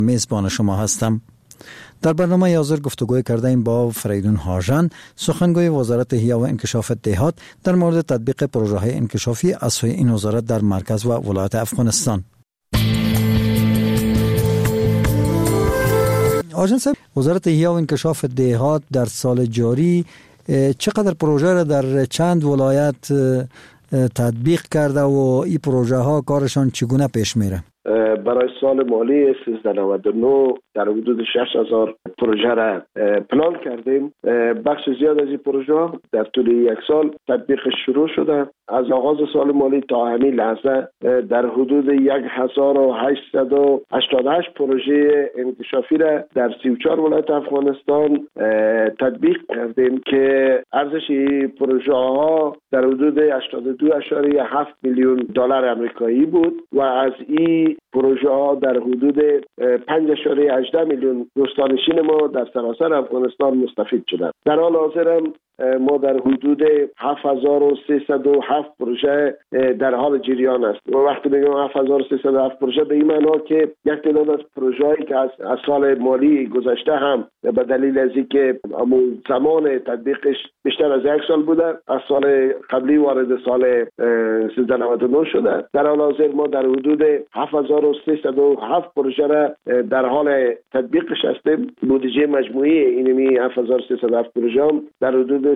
میزبان شما هستم. در برنامه حاضر گفتگوی کرده ایم با فریدون هاژن، سخنگوی وزارت احیا و انکشاف دهات، در مورد تطبیق پروژه‌های انکشافی از سوی این وزارت در مرکز و ولایت افغانستان. هاژن صاحب، وزارت احیا و انکشاف دهات در سال جاری چقدر پروژه را در چند ولایت تطبیق کرده و این پروژه ها کارشان چگونه پیش میره؟ برای سال مالی 1399 در حدود 6000 پروژه را پلان کردیم. بخش زیاد از این پروژه در طول یک سال تطبیق شروع شده. از آغاز سال مالی تا همین لحظه در حدود 1888 پروژه انکشافی را در 34 ولایت افغانستان تطبیق کردیم که ارزش این پروژه ها در حدود 82.7 میلیون دلار آمریکایی بود و از این پروژه ها در حدود 5.18 میلیون دوستانشین ما در سراسر افغانستان مستفید شدند. در حال حاضر هم ما در حدود 7307 پروژه در حال جریان است. و وقتی میگم 7307 پروژه به این معنا که یک تعداد از پروژه‌ای که از سال مالی گذشته هم به دلیل از اینکه زمان تطبیقش بیشتر از یک سال بوده، از سال قبلی وارد سال 1399 شده. در حال حاضر ما در حدود 7307 پروژه را در حال تطبیقش هستیم. بودجه مجموعی اینمی 7307 پروژه در حدود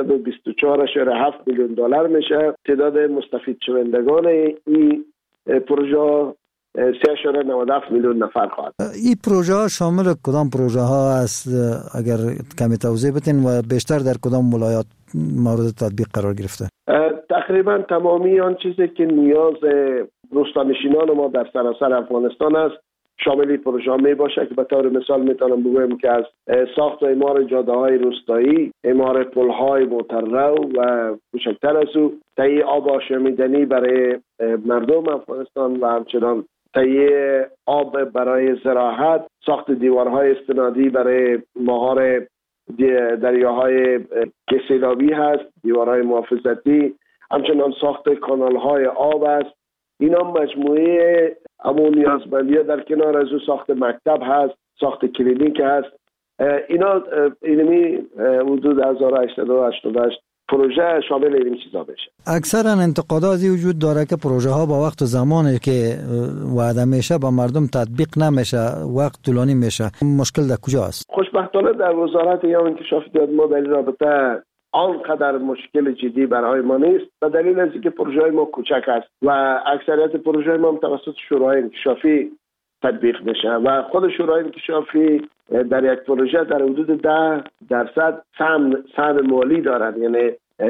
324.7 میلیون دلار میشه. تعداد مستفید شوندگان این پروژه 3.97 میلیون نفر خواهد. این پروژه ها شامل کدام پروژه ها است؟ اگر کمی توضیح بدین و بیشتر در کدام ولایات مورد تطبیق قرار گرفته؟ تقریبا تمامی آن چیزی که نیاز روستانشینان ما در سراسر افغانستان است شامل پروژه ها می باشه که به طور مثال میتونم بگویم که از ساخت و اعمار جاده های روستایی، اعمار پل های موتررو و کوچکتر از او، تهیه آب آشامیدنی برای مردم افغانستان و همچنان تهیه آب برای زراعت، ساخت دیوارهای استنادی برای مهار دریاهای که سیلابی هست، دیوارهای محافظتی، همچنان ساخت کانال های آب است. اینا مجموعه همون نیازمندی در کنار از او ساخت مکتب هست، ساخت کلینیک هست. اینا اینمی حدود 1888 پروژه شامل این چیزا بشه. اکثرا انتقاداتی وجود داره که پروژه ها با وقت و زمانی که وعده میشه با مردم تطبیق نمیشه، وقت طولانی میشه. مشکل در کجا است؟ خوشبختانه در وزارت احیا و انکشاف دهات ما در این رابطه آنقدر مشکل جدی برای ما نیست، به دلیل از اینکه پروژه ما کوچک است و اکثریت پروژه ما توسط شورای انکشافی تطبیق میشه و خود شورای انکشافی در یک پروژه در حدود 10% سهم مالی دارند، یعنی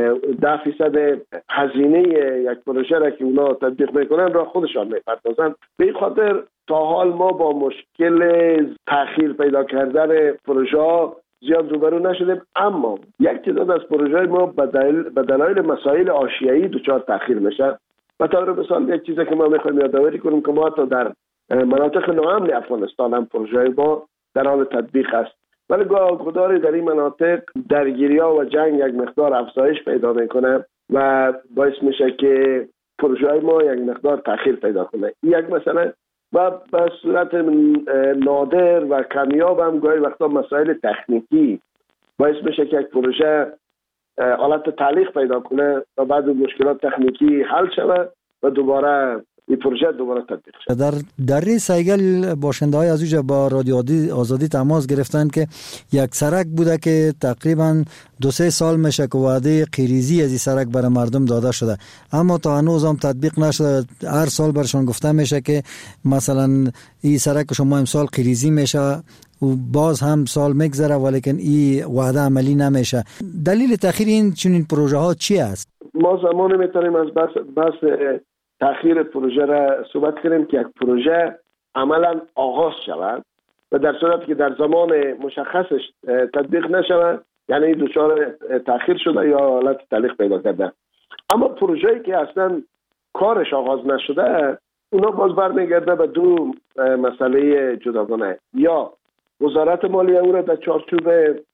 10% هزینه یک پروژه را که اونا تطبیق میکنن را خودشان میپردازند. به این خاطر تا حال ما با مشکل تأخیر پیدا کردن پروژه زیاد روبرو نشدیم، اما یک تعداد از پروژه ما به دلایل مسائل حاشیه‌ای دچار تأخیر میشه. به طور مثال یک چیزی که ما میخوایم یادآوری کنیم که ما تا در مناطق ناامن افغانستان هم پروژه ما در حال تطبیق است، ولی گاهی در این مناطق درگیری‌ها و جنگ یک مقدار افزایش پیدا میکنه و باعث میشه که پروژه ما یک مقدار تأخیر پیدا کنه. یک مثلا و به صورت نادر و کمیاب هم گاهی وقتا مسائل تکنیکی باعث میشه که یک پروژه حالت تعلیق پیدا کنه و بعد مشکلات تکنیکی حل شود و دوباره این پروژه دوباره تطبیق شد. در دره سیگل باشنده های از اوجه با رادیو آزادی تماس گرفتن که یک سرک بوده که تقریبا 2-3 سال میشه که وعده قیریزی از این سرک برای مردم داده شده، اما تا هنوز هم تطبیق نشده. هر سال برشون گفته میشه که مثلا این سرک شما امسال قیریزی میشه و باز هم سال میگذره ولیکن این وعده عملی نمیشه. دلیل تأخیر این چنین پروژه ها چی است؟ ما زمان میتونیم از بس تأخیر پروژه را صحبت کنیم که یک پروژه عملا آغاز شود و در صورتی که در زمان مشخصش تطبیق نشود یعنی دچار تأخیر شده یا حالت تعلیق پیدا کرده. اما پروژه‌ای که اصلا کارش آغاز نشده اونا باز برمیگرده به دو مسئله جداگانه، یا وزارت مالیه او را در چارچوب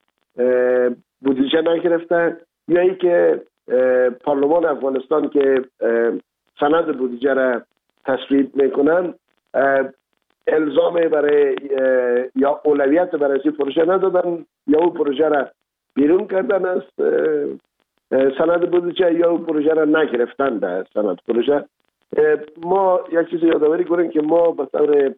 بودجه نگرفته یا ای که پارلمان افغانستان که سند بودجه را تصویب میکنن الزام برای یا اولویت برای این پروژه ندادن، یا اون پروژه را بیرون کردن از سند بودجه یا اون پروژه را نگرفتن در سند پروژه. ما یک چیز یادآوری کنیم که ما به طور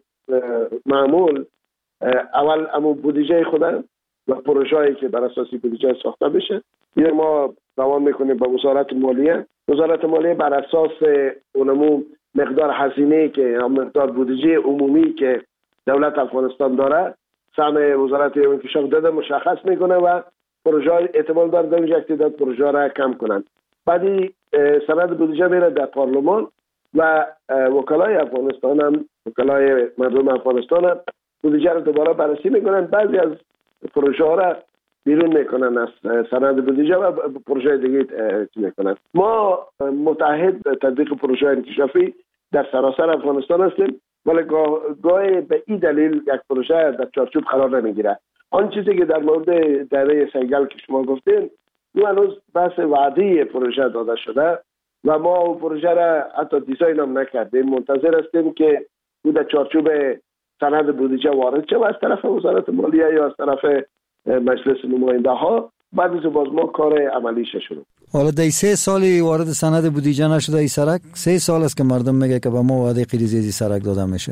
معمول اول امو بودجه خودم و پروژه‌ای که بر اساس بودجه ساخته بشه اینه ما روان میکنیم به وزارت مالیه. وزارت مالیه بر اساس اونمو مقدار هزینه که یا مقدار بودجه عمومی که دولت افغانستان داره سهم وزارت انکشاف داده مشخص میکنه و پروژه احتمال داره در یک تعداد پروژه را کم کنند. بعدی سند بودجه میره در پارلمان و وکلای افغانستان هم وکلای مردم افغانستان هم بودجه را دوباره بررسی میکنن. بعضی از پروژه ها را بیرون میکنن از سند بودجه و پروژه دیگه میکنن. ما متعهد به تطبیق پروژه انکشافی در سراسر افغانستان هستیم، ولی گاهی به این دلیل یک پروژه در چارچوب قرار نمیگیره. آن چیزی که در مورد دره سیگل که شما گفتین اون هنوز بحث وعده پروژه داده شده و ما اون پروژه را حتی دیزاین هم نکردیم، منتظر هستیم که او در چارچوب سند بودجه وارد شه و از طرف وزارت مالیه یا از طرف مجلس نماینده ها بعد از باز ما کار عملیش شروع. حالا دی 3 سالی وارد سند بودجه نشده ای سرک، 3 سال است که مردم میگه که به ما وعده قیریزی از سرک داده میشه.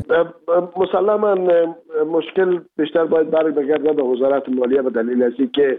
مسلما مشکل بیشتر باید برگرده به وزارت مالیه به دلیل از اینکه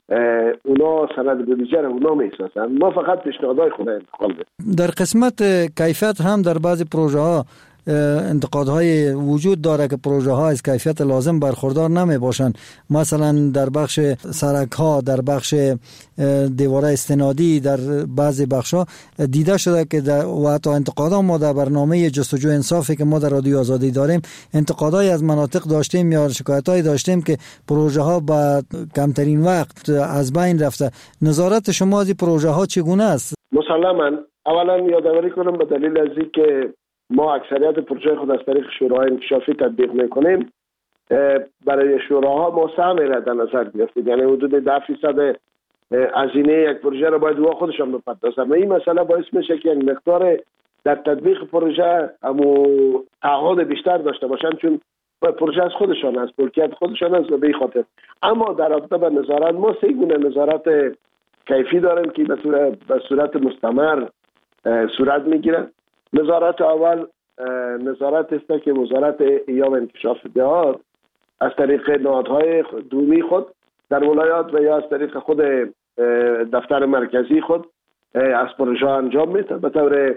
اونا سند بودجه را اونا میسازن، ما فقط پیشنهادهای خود انتقال میدیم. در قسمت کیفیت هم در بعضی پروژه ها انتقادهای وجود داره که پروژه ها از کیفیت لازم برخوردار نمی باشن. مثلا در بخش سرک ها، در بخش دیواره استنادی، در بعضی بخش ها دیده شده که و حتی انتقادها ما در برنامه جستجو انصافی که ما در رادیو آزادی داریم انتقادهای از مناطق داشتیم یا شکایت‌های داشتیم که پروژه ها با کمترین وقت از بین رفته. نظارت شما از این پروژه ها چگونه است؟ مسلما اولا یادآوری کنم به دلیل از اینکه ما اکثریت پروژه خود از طریق شورای انکشافی تطبیق میکنیم، برای شوراها ما سهم را در نظر گرفتیم، یعنی حدود 10% هزینه یک پروژه را باید او خودشان بپردازن و این مسئله باعث میشه که یک مقدار در تطبیق پروژه همو تعهد بیشتر داشته باشن، چون پروژه از خودشان است، ملکیت خودشان است و به این خاطر. اما در رابطه با نظارت ما 3 گونه نظارت کیفی داریم که به صورت مستمر صورت میگیره. نظارت اول نظارت است که وزارت ایام انکشاف دهات از طریق نهادهای دومی خود در ولایات و یا از طریق خود دفتر مرکزی خود از پروژه انجام میده، به طور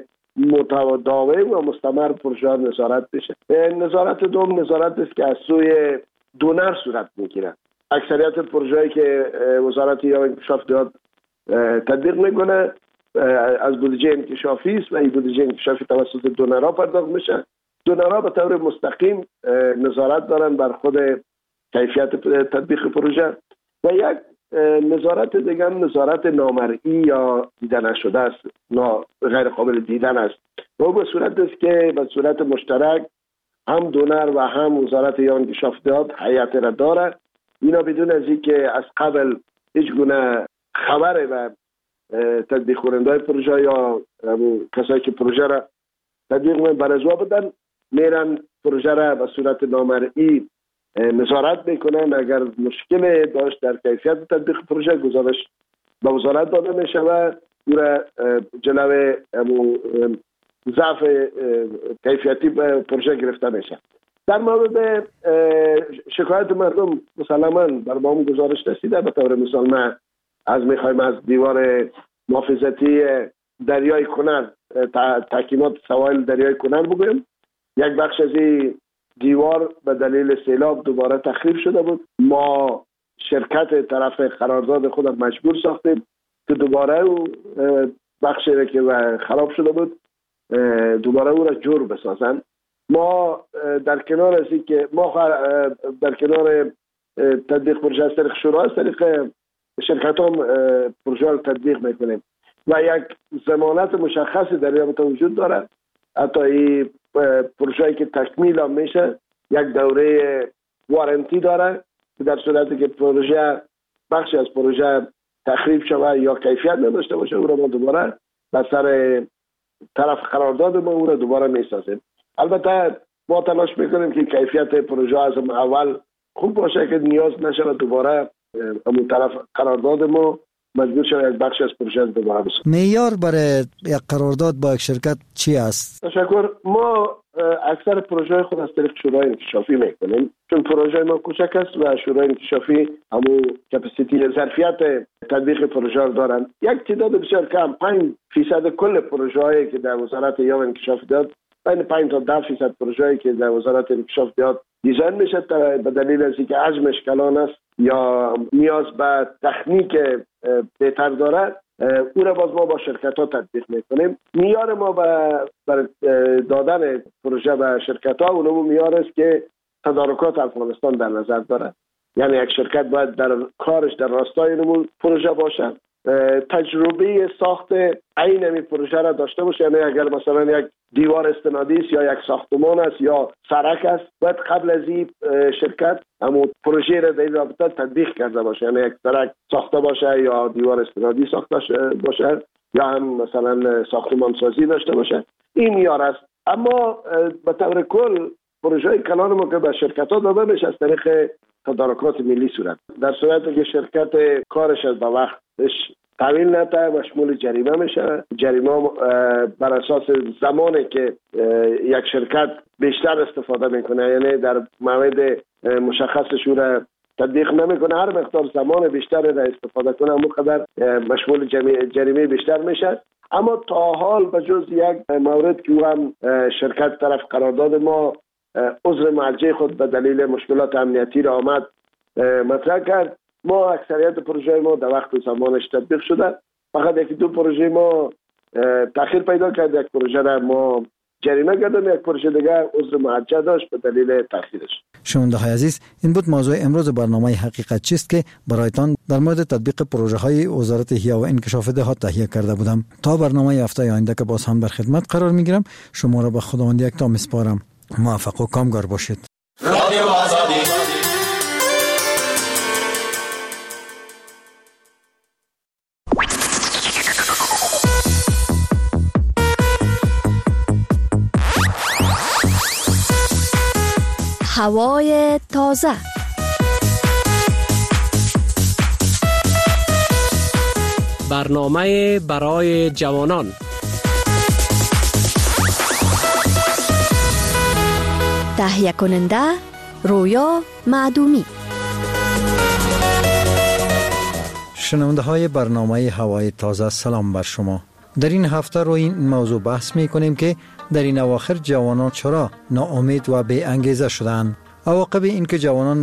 متداوم و مستمر پروژه نظارت بشه. نظارت دوم نظارت است که از سوی دونر صورت میگیره. اکثریت پروژه‌ای که وزارت ایام انکشاف دهات تطبیق میکنه از بودجه انکشافی است و این بودجه انکشافی توسط دونرها پرداخت میشه. دونرها به طور مستقیم نظارت دارن بر خود کیفیت تطبیق پروژه. و یک نظارت دیگر نظارت نامرئی یا دیده نشده است، غیر قابل دیدن است و به صورت است که به صورت مشترک هم دونر و هم وزارت ایام انکشاف دهات هیئت را داره. اینا بدون از اینکه از قبل هیچ گونه خبر و تطبیق کننده‌های پروژه یا کسایی که پروژه را تطبیق برازوا بدن میرن پروژه را به صورت نامرئی نظارت میکنن. اگر مشکل داشت در کیفیت تطبیق پروژه گزارش به وزارت داده میشه و او را جلوه ضعف کیفیتی به پروژه گرفته میشه. در مورد شکایت مردم مسلما بر ما گزارش رسیده. به طور مثال ما میخوایم از دیوار محافظتی دریای کنر تحکیمات سواحل دریای کنر بگویم. یک بخش از این دیوار به دلیل سیلاب دوباره تخریب شده بود. ما شرکت طرف قرارداد خود مجبور ساختیم که دوباره بخشی که خراب شده بود دوباره او را جور بسازن. ما در کنار از این که ما در کنار تطبیق پروژه از طریق شورا از طریق شرکت هم پروژه رو تطبیق میکنیم و یک ضمانت مشخصی در رابطه وجود داره. حتی این پروژه‌ای که تکمیل هم میشه یک دوره وارنتی داره که در صورتی که پروژه بخشی از پروژه تخریب شود یا کیفیت نداشته باشه او را ما دوباره بر سر طرف قرارداد ما او را دوباره میسازیم. البته ما تلاش میکنیم که کیفیت پروژه از اول خوب باشه که نیاز نشه دوباره همون طرف قرارداد ما مجبور شد یک بخش از پروژه دوباره بسازیم. معیار برای یک قرارداد با یک شرکت چی است؟ تشکر. ما اکثر پروژه خود از طریق شورای انکشافی میکنیم، چون پروژه ما کوچک است و شورای انکشافی همون کپاسیتی ظرفیت تطبیق پروژه را دارن. یک تعداد بسیار کم 5% کل پروژه‌ای که در وزارت یا انکشاف داد، بین 5 تا 10% پروژه‌ای که در وزارت انکشاف داد دیزاین میشه به دلیل از اینکه حجمش کلان است یا نیاز به تکنیک بهتر داره، او را باز ما با شرکت ها تطبیق میکنیم. معیار ما برای دادن پروژه به شرکت ها اونمون معیار است که تدارکات افغانستان در نظر داره. یعنی یک شرکت باید در کارش در راستای اونمون پروژه باشه، تجربه ساخت عین این پروژه را داشته باشه. یعنی اگر مثلا یک دیوار استنادی است یا یک ساختمان است یا سرک است، باید قبل از این شرکت همون پروژه را در این رابطه تطبیق کرده باشه. یعنی یک سرک ساخته باشه یا دیوار استنادی ساخته باشه یا هم مثلا ساختمان سازی داشته باشه. این معیار است. اما به طور کل پروژه کلان ما که به شرکت ها داده میشه از طریق تدارکات ملی صورت. در صورتی که شرکت کارش از به وقتش تحویل نده مشمول جریمه میشه. جریمه بر اساس زمانی که یک شرکت بیشتر استفاده میکنه، یعنی در موعد مشخصش را تطبیق نمیکنه، هر مقدار زمان بیشتر را استفاده کنه همون قدر مشمول جریمه بیشتر میشه. اما تا حال به جز یک مورد که هم شرکت طرف قرارداد ما عذر مرجع خود به دلیل مشکلات امنیتی را آمد مطرح کرد، ما اکثریت پروژه ما در وقت زمانش تطبیق شده. فقط یکی دو پروژه ما تأخیر پیدا کرد، یک پروژه را ما جریمه کردیم، یک پروژه دیگه عذر مرجع داشت به دلیل تأخیرش. شنونده های عزیز، این بود موضوع امروز برنامه حقیقت چیست که برایتان در مورد تطبیق پروژه های وزارت احیا و انکشاف دهات تهیه کرده بودم. تا برنامه هفته آینده که باز هم در خدمت قرار میگیرم، شما را به خداوند یکتا میسپارم. موفق و کامگار باشید. رادیو آزادی. هوای تازه، برنامه برای جوانان. تهیه کننده رویا معدومی. شنونده های برنامه هوای تازه، سلام بر شما. در این هفته روی این موضوع بحث می کنیم که در این اواخر جوانان چرا ناامید و بی انگیزه شدند. عواقب این که جوانان